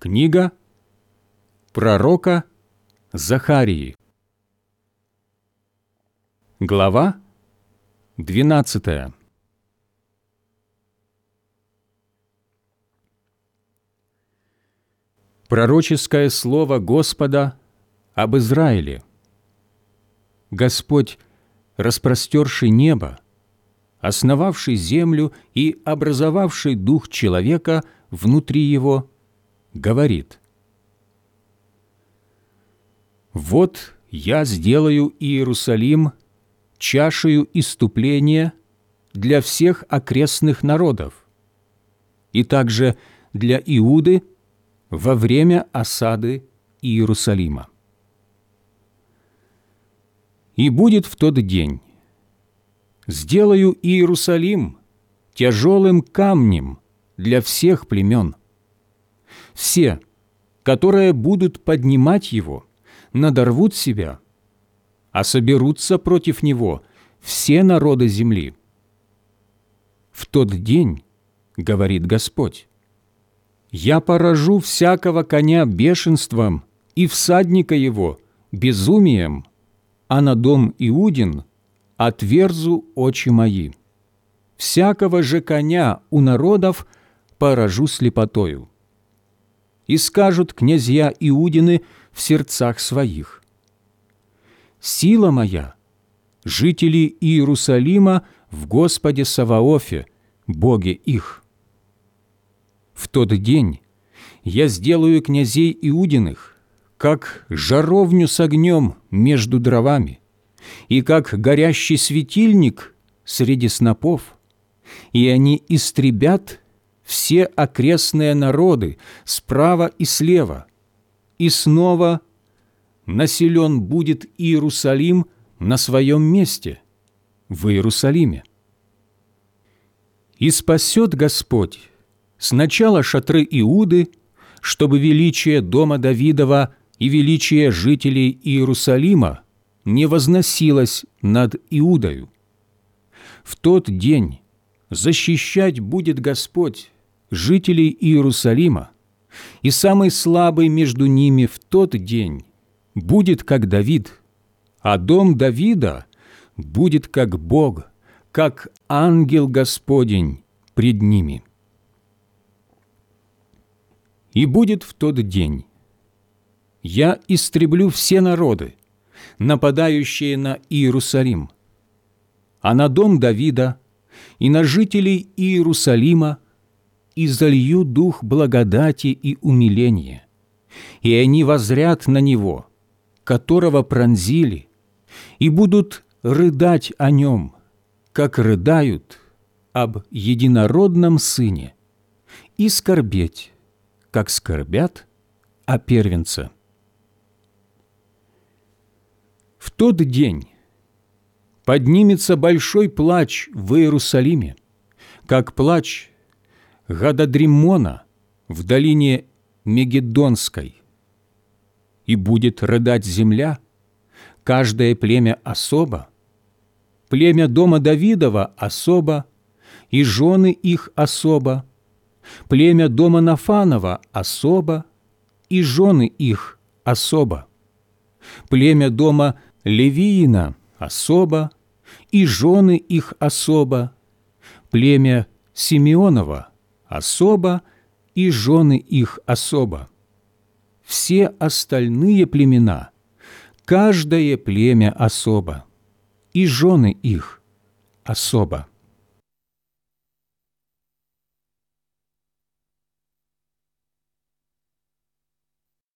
Книга пророка Захарии. Глава 12. Пророческое слово Господа об Израиле. Господь, распростерший небо, основавший землю и образовавший дух человека внутри его, говорит: «Вот я сделаю Иерусалим чашею исступления для всех окрестных народов, и также для Иуды во время осады Иерусалима. И будет в тот день: сделаю Иерусалим тяжелым камнем для всех племен. Все, которые будут поднимать его, надорвут себя, а соберутся против него все народы земли. В тот день, говорит Господь, я поражу всякого коня бешенством и всадника его безумием, а на дом Иудин отверзу очи мои. Всякого же коня у народов поражу слепотою. И скажут князья Иудины в сердцах своих: сила моя, жители Иерусалима в Господе Саваофе, Боге их. В тот день я сделаю князей Иудиных, как жаровню с огнем между дровами, и как горящий светильник среди снопов, и они истребят все окрестные народы справа и слева, и снова населен будет Иерусалим на своем месте, в Иерусалиме. И спасет Господь сначала шатры Иуды, чтобы величие дома Давидова и величие жителей Иерусалима не возносилось над Иудою. В тот день защищать будет Господь жителей Иерусалима, и самый слабый между ними в тот день будет как Давид, а дом Давида будет как Бог, как ангел Господень пред ними. И будет в тот день: я истреблю все народы, нападающие на Иерусалим, а на дом Давида и на жителей Иерусалима и залью дух благодати и умиления, и они воззрят на него, которого пронзили, и будут рыдать о нем, как рыдают об единородном сыне, и скорбеть, как скорбят о первенце. В тот день поднимется большой плач в Иерусалиме, как плач Гададриммона в долине Мегедонской. И будет рыдать земля, каждое племя особо, племя дома Давидова особо, и жены их особо, племя дома Нафанова особо, и жены их особо, племя дома Левиина особо, и жены их особо, племя Симеонова особо, и жены их особо. Все остальные племена, каждое племя особо, и жены их особо.